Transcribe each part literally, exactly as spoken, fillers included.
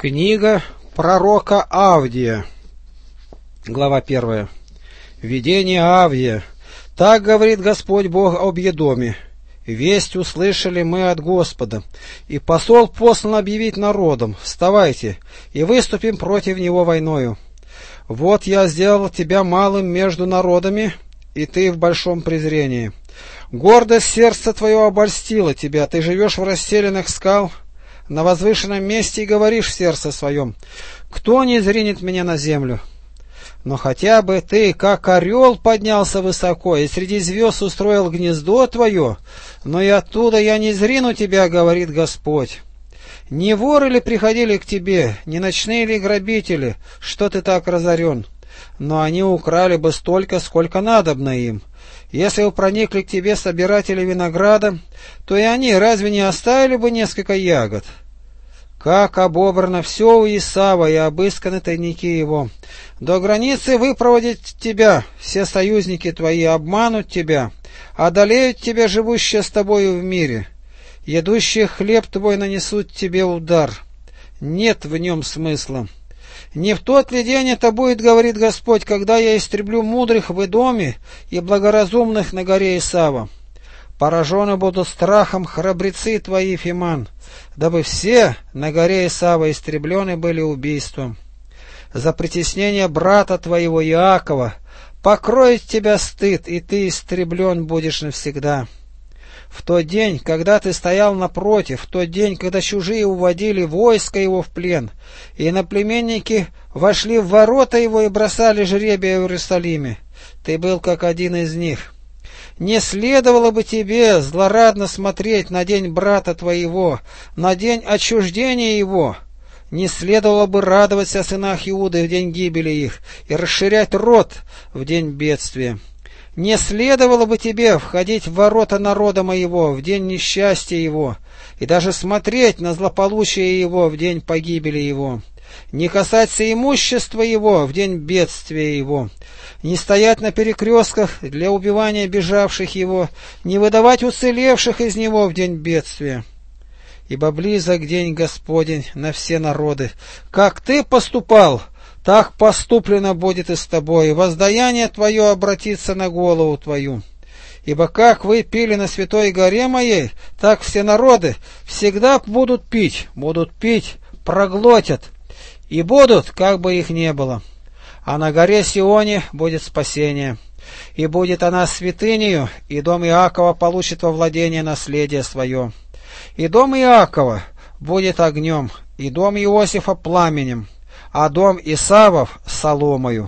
Книга пророка Авдия, глава первая. Видение Авдия. Так говорит Господь Бог об Едоме. Весть услышали мы от Господа, и посол послан объявить народам: вставайте, и выступим против него войною. Вот я сделал тебя малым между народами, и ты в большом презрении. Гордость сердца твое обольстила тебя, ты живешь в расселенных скал, на возвышенном месте, и говоришь в сердце своем: кто не зринет меня на землю? Но хотя бы ты, как орел, поднялся высоко, и среди звезд устроил гнездо твое, но и оттуда я не зрину тебя, говорит Господь. Не воры ли приходили к тебе, не ночные ли грабители, что ты так разорен? Но они украли бы столько, сколько надобно им. Если бы проникли к тебе собиратели винограда, то и они разве не оставили бы несколько ягод? Как обобрано все у Исава и обысканы тайники его. До границы выпроводят тебя все союзники твои, обманут тебя, одолеют тебя живущие с тобою в мире. Едущие хлеб твой нанесут тебе удар. Нет в нем смысла. Не в тот ли день это будет, говорит Господь, когда я истреблю мудрых в Эдоме и благоразумных на горе Исава? Поражены будут страхом храбрецы твои, Фиман, дабы все на горе Исава истреблены были убийством. За притеснение брата твоего Иакова покроет тебя стыд, и ты истреблен будешь навсегда. В тот день, когда ты стоял напротив, в тот день, когда чужие уводили войско его в плен, и иноплеменники вошли в ворота его и бросали жребия в Иерусалиме, ты был как один из них. Не следовало бы тебе злорадно смотреть на день брата твоего, на день отчуждения его. Не следовало бы радоваться о сынах Иуды в день гибели их и расширять рот в день бедствия. Не следовало бы тебе входить в ворота народа моего в день несчастья его, и даже смотреть на злополучие его в день погибели его, не касаться имущества его в день бедствия его, не стоять на перекрестках для убивания бежавших его, не выдавать уцелевших из него в день бедствия. Ибо близок день Господень на все народы. Как ты поступал, так поступлено будет и с тобой, и воздаяние твое обратится на голову твою. Ибо как вы пили на святой горе моей, так все народы всегда будут пить, будут пить, проглотят, и будут, как бы их не было. А на горе Сионе будет спасение, и будет она святынею, и дом Иакова получит во владение наследие свое. И дом Иакова будет огнем, и дом Иосифа пламенем, а дом Исавов соломою.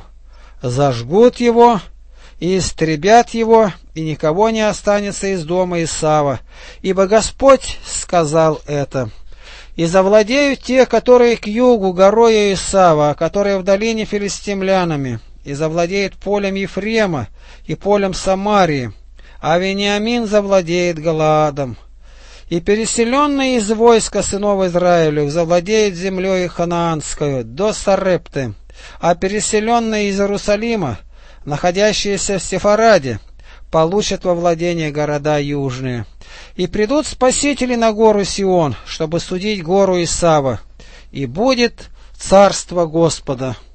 Зажгут его и истребят его, и никого не останется из дома Исава, ибо Господь сказал это. И завладеют те, которые к югу горою Исава, которые в долине филистимлянами, и завладеет полем Ефрема и полем Самарии, а Вениамин завладеет Галаадом. И переселенные из войска сынов Израилев завладеют землей ханаанскую до Сарепты, а переселенные из Иерусалима, находящиеся в Сефараде, получат во владение города южные. И придут спасители на гору Сион, чтобы судить гору Исава, и будет царство Господа.